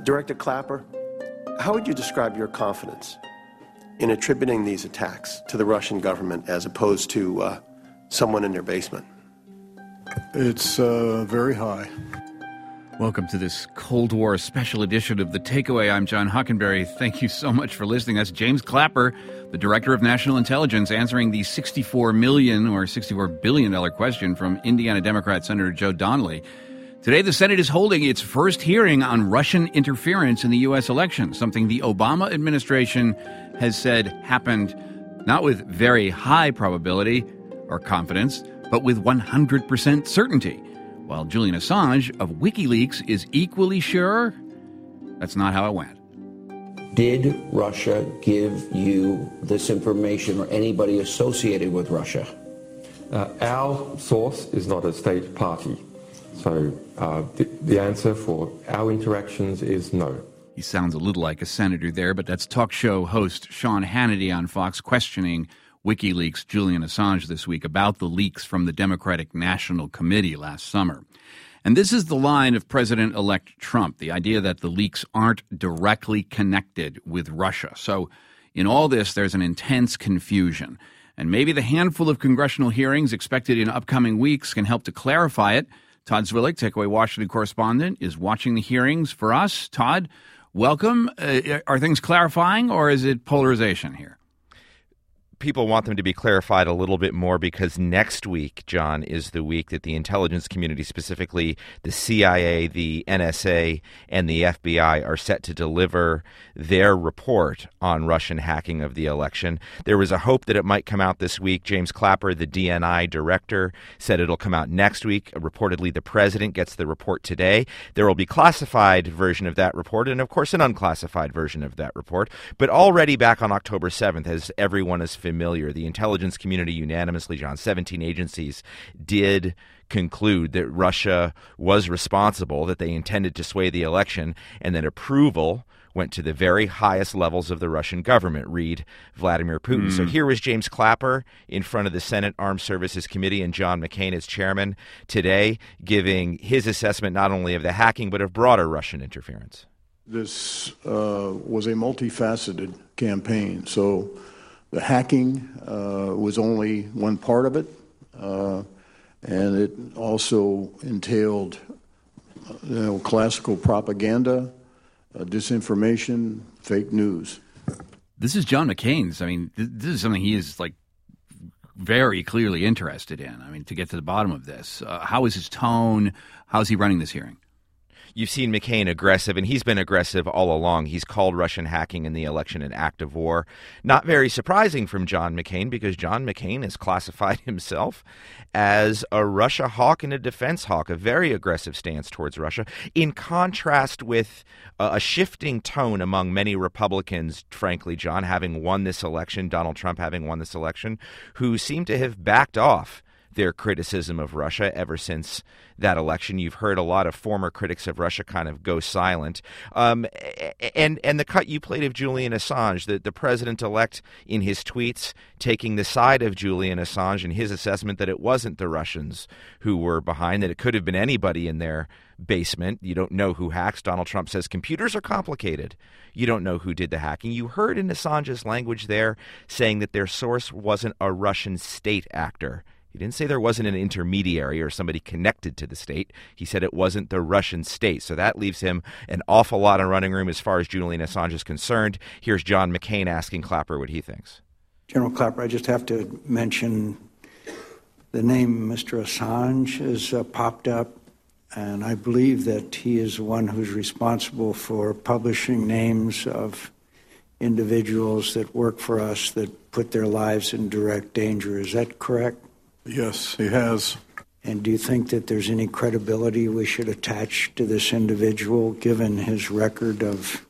Director Clapper, how would you describe your confidence in attributing these attacks to the Russian government as opposed to someone in their basement? It's very high. Welcome to this Cold War special edition of The Takeaway. I'm John Hockenberry. Thank you so much for listening. That's James Clapper, the Director of National Intelligence, answering the $64 million or $64 billion question from Indiana Democrat Senator Joe Donnelly. Today, the Senate is holding its first hearing on Russian interference in the U.S. election, something the Obama administration has said happened not with very high probability or confidence, but with 100% certainty. While Julian Assange of WikiLeaks is equally sure, that's not how it went. Did Russia give you this information or anybody associated with Russia? Our source is not a state party. So the answer for our interactions is no. He sounds a little like a senator there, but that's talk show host Sean Hannity on Fox questioning WikiLeaks' Julian Assange this week about the leaks from the Democratic National Committee last summer. And this is the line of President-elect Trump, the idea that the leaks aren't directly connected with Russia. So in all this, there's an intense confusion. And maybe the handful of congressional hearings expected in upcoming weeks can help to clarify it. Todd Zwillich, Takeaway Washington correspondent, is watching the hearings for us. Todd, welcome. Are things clarifying or is it polarization here? People want them to be clarified a little bit more because next week, John, is the week that the intelligence community, specifically the CIA, the NSA, and the FBI, are set to deliver their report on Russian hacking of the election. There was a hope that it might come out this week. James Clapper, the DNI director, said it'll come out next week. Reportedly, the president gets the report today. There will be a classified version of that report and, of course, an unclassified version of that report. But already back on October 7th, as everyone is familiar, the intelligence community unanimously, John, 17 agencies did conclude that Russia was responsible, that they intended to sway the election, and that approval went to the very highest levels of the Russian government, read Vladimir Putin. So here was James Clapper in front of the Senate Armed Services Committee and John McCain as chairman today, giving his assessment not only of the hacking but of broader Russian interference. This was a multifaceted campaign. So the hacking was only one part of it, and it also entailed classical propaganda, disinformation, fake news. This is John McCain's. I mean, this is something he is very clearly interested in. I mean, to get to the bottom of this, how is his tone? How is he running this hearing? You've seen McCain aggressive, and he's been aggressive all along. He's called Russian hacking in the election an act of war. Not very surprising from John McCain, because John McCain has classified himself as a Russia hawk and a defense hawk, a very aggressive stance towards Russia, in contrast with a shifting tone among many Republicans, frankly, John, having won this election, Donald Trump having won this election, who seem to have backed off their criticism of Russia ever since that election. You've heard a lot of former critics of Russia kind of go silent. And the cut you played of Julian Assange, the president-elect in his tweets taking the side of Julian Assange and his assessment that it wasn't the Russians who were behind, that it could have been anybody in their basement. You don't know who hacks. Donald Trump says computers are complicated. You don't know who did the hacking. You heard in Assange's language there saying that their source wasn't a Russian state actor. He didn't say there wasn't an intermediary or somebody connected to the state. He said it wasn't the Russian state. So that leaves him an awful lot of running room as far as Julian Assange is concerned. Here's John McCain asking Clapper what he thinks. General Clapper, I just have to mention the name Mr. Assange has popped up, and I believe that he is the one who's responsible for publishing names of individuals that work for us that put their lives in direct danger. Is that correct? Yes, he has. And do you think that there's any credibility we should attach to this individual, given his record of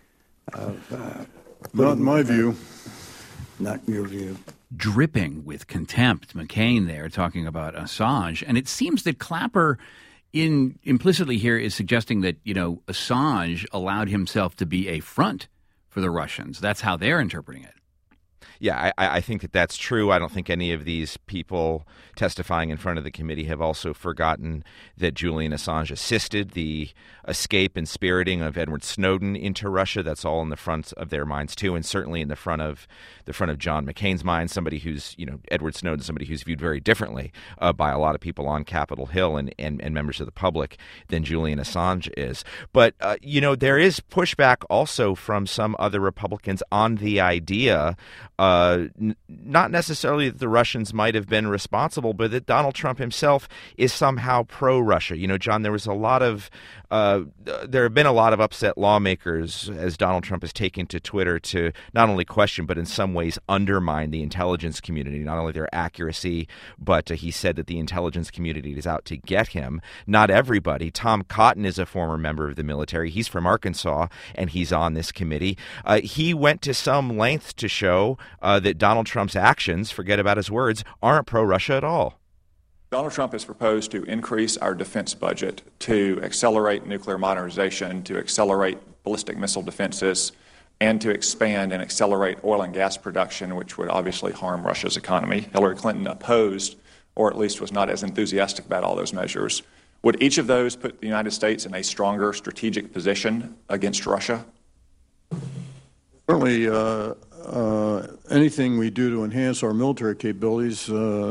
not in my view. Not in your view. Dripping with contempt, McCain there talking about Assange. And it seems that Clapper implicitly here is suggesting that, Assange allowed himself to be a front for the Russians. That's how they're interpreting it. Yeah, I think that that's true. I don't think any of these people testifying in front of the committee have also forgotten that Julian Assange assisted the escape and spiriting of Edward Snowden into Russia. That's all in the front of their minds too, and certainly in the front of John McCain's mind. Somebody who's, Edward Snowden, somebody who's viewed very differently by a lot of people on Capitol Hill and members of the public than Julian Assange is. But there is pushback also from some other Republicans on the idea. Not necessarily that the Russians might have been responsible, but that Donald Trump himself is somehow pro-Russia. John, there have been a lot of upset lawmakers as Donald Trump has taken to Twitter to not only question, but in some ways undermine the intelligence community, not only their accuracy, but he said that the intelligence community is out to get him. Not everybody. Tom Cotton is a former member of the military. He's from Arkansas, and he's on this committee. He went to some length to show that Donald Trump's actions, forget about his words, aren't pro-Russia at all. Donald Trump has proposed to increase our defense budget, to accelerate nuclear modernization, to accelerate ballistic missile defenses, and to expand and accelerate oil and gas production, which would obviously harm Russia's economy. Hillary Clinton opposed, or at least was not as enthusiastic about all those measures. Would each of those put the United States in a stronger strategic position against Russia? Certainly, anything we do to enhance our military capabilities,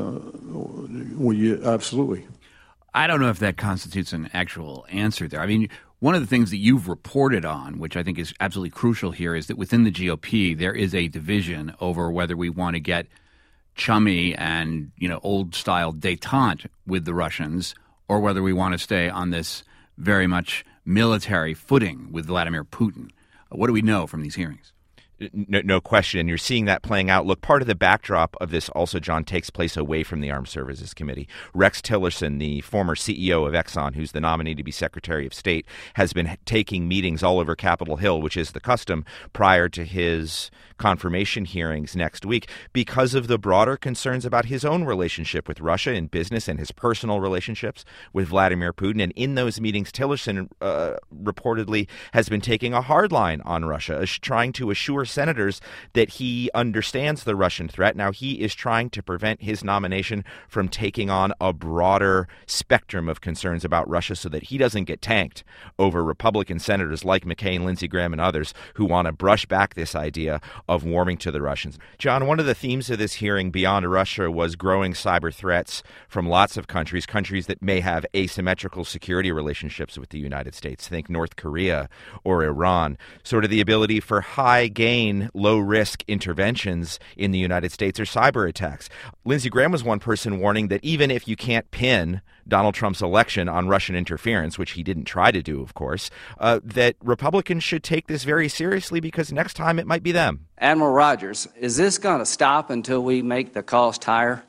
absolutely. I don't know if that constitutes an actual answer there. I mean, one of the things that you've reported on, which I think is absolutely crucial here, is that within the GOP there is a division over whether we want to get chummy and old-style détente with the Russians, or whether we want to stay on this very much military footing with Vladimir Putin. What do we know from these hearings? No question. And you're seeing that playing out. Look, part of the backdrop of this also, John, takes place away from the Armed Services Committee. Rex Tillerson, the former CEO of Exxon, who's the nominee to be Secretary of State, has been taking meetings all over Capitol Hill, which is the custom prior to his confirmation hearings next week, because of the broader concerns about his own relationship with Russia in business and his personal relationships with Vladimir Putin. And in those meetings, Tillerson reportedly has been taking a hard line on Russia, trying to assure senators that he understands the Russian threat. Now, he is trying to prevent his nomination from taking on a broader spectrum of concerns about Russia so that he doesn't get tanked over Republican senators like McCain, Lindsey Graham, and others who want to brush back this idea of warming to the Russians. John, one of the themes of this hearing beyond Russia was growing cyber threats from lots of countries that may have asymmetrical security relationships with the United States. Think North Korea or Iran. Sort of the ability for high-gain, low-risk interventions in the United States or cyber attacks. Lindsey Graham was one person warning that even if you can't pin Donald Trump's election on Russian interference, which he didn't try to do, of course, that Republicans should take this very seriously because next time it might be them. Admiral Rogers, is this going to stop until we make the cost higher?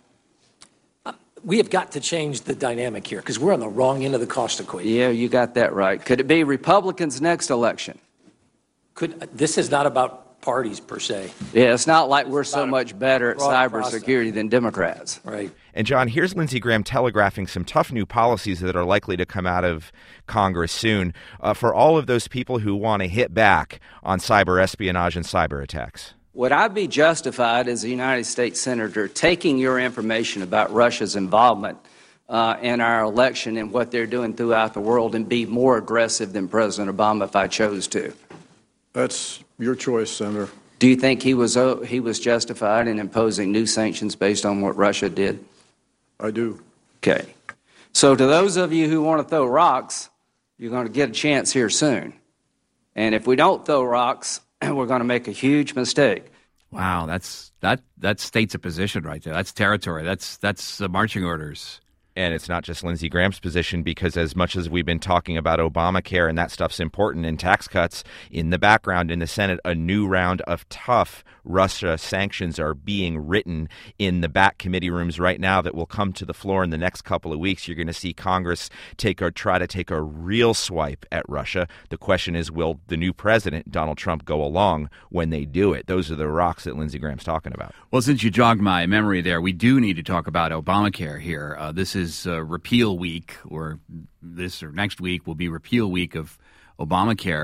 We have got to change the dynamic here because we're on the wrong end of the cost equation. Yeah, you got that right. Could it be Republicans' next election? This is not about parties per se. Yeah, it's not like we're so much better at cybersecurity than Democrats. Right. And John, here's Lindsey Graham telegraphing some tough new policies that are likely to come out of Congress soon for all of those people who want to hit back on cyber espionage and cyber attacks. Would I be justified as a United States Senator taking your information about Russia's involvement in our election and what they're doing throughout the world and be more aggressive than President Obama if I chose to? That's your choice, Senator. Do you think he was justified in imposing new sanctions based on what Russia did? I do. Okay. So to those of you who want to throw rocks, you're going to get a chance here soon. And if we don't throw rocks, we're going to make a huge mistake. Wow, that states a position right there. That's territory. That's marching orders. And it's not just Lindsey Graham's position, because as much as we've been talking about Obamacare and that stuff's important and tax cuts, in the background in the Senate, a new round of tough Russia sanctions are being written in the back committee rooms right now that will come to the floor in the next couple of weeks. You're going to see Congress try to take a real swipe at Russia. The question is, will the new president, Donald Trump, go along when they do it? Those are the rocks that Lindsey Graham's talking about. Well, since you jogged my memory there, we do need to talk about Obamacare here. This is repeal week, or this or next week will be repeal week of Obamacare.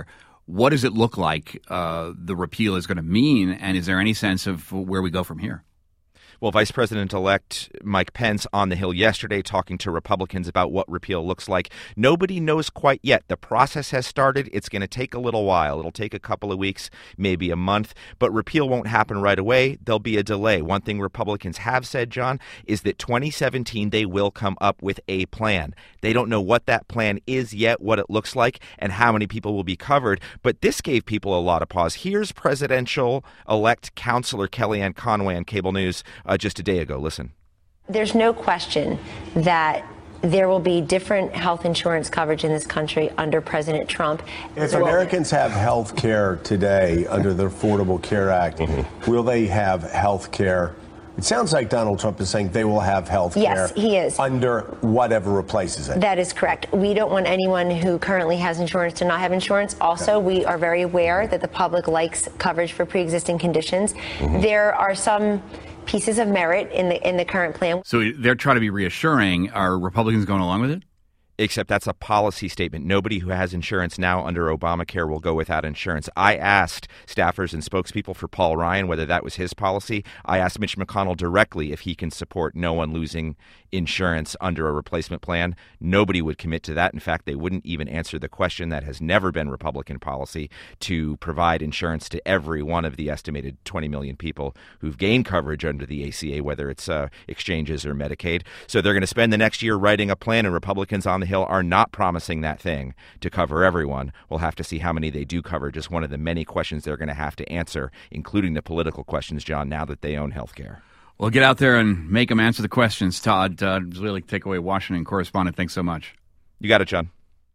What does it look like the repeal is going to mean, and is there any sense of where we go from here? Well, Vice President-elect Mike Pence on the Hill yesterday talking to Republicans about what repeal looks like. Nobody knows quite yet. The process has started. It's going to take a little while. It'll take a couple of weeks, maybe a month, but repeal won't happen right away. There'll be a delay. One thing Republicans have said, John, is that 2017 they will come up with a plan. They don't know what that plan is yet, what it looks like, and how many people will be covered, but this gave people a lot of pause. Here's presidential-elect Counselor Kellyanne Conway on Cable News just a day ago. Listen. There's no question that there will be different health insurance coverage in this country under President Trump. If Americans have health care today under the Affordable Care Act, will they have health care? It sounds like Donald Trump is saying they will have health care. Yes, he is. Under whatever replaces it. That is correct. We don't want anyone who currently has insurance to not have insurance. Also, we are very aware that the public likes coverage for pre-existing conditions. There are some pieces of merit in the current plan. So they're trying to be reassuring. Are Republicans going along with it? Except that's a policy statement. Nobody who has insurance now under Obamacare will go without insurance. I asked staffers and spokespeople for Paul Ryan whether that was his policy. I asked Mitch McConnell directly if he can support no one losing insurance under a replacement plan. Nobody would commit to that. In fact, they wouldn't even answer the question. That has never been Republican policy to provide insurance to every one of the estimated 20 million people who've gained coverage under the ACA, whether it's exchanges or Medicaid. So they're going to spend the next year writing a plan, and Republicans on the Hill are not promising that thing to cover everyone. We'll have to see how many they do cover. Just one of the many questions they're going to have to answer, including the political questions, John, now that they own health care. Well, get out there and make them answer the questions. Todd, really Takeaway Washington correspondent, thanks so much. You got it, John.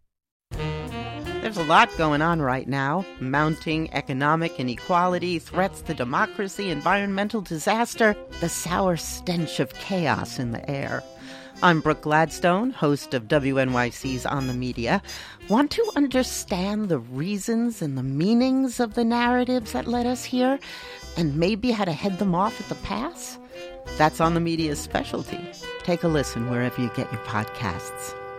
There's a lot going on right now. Mounting economic inequality, threats to democracy, environmental disaster, the sour stench of chaos in the air. I'm Brooke Gladstone, host of WNYC's On the Media. Want to understand the reasons and the meanings of the narratives that led us here, and maybe how to head them off at the pass? That's On the Media's specialty. Take a listen wherever you get your podcasts.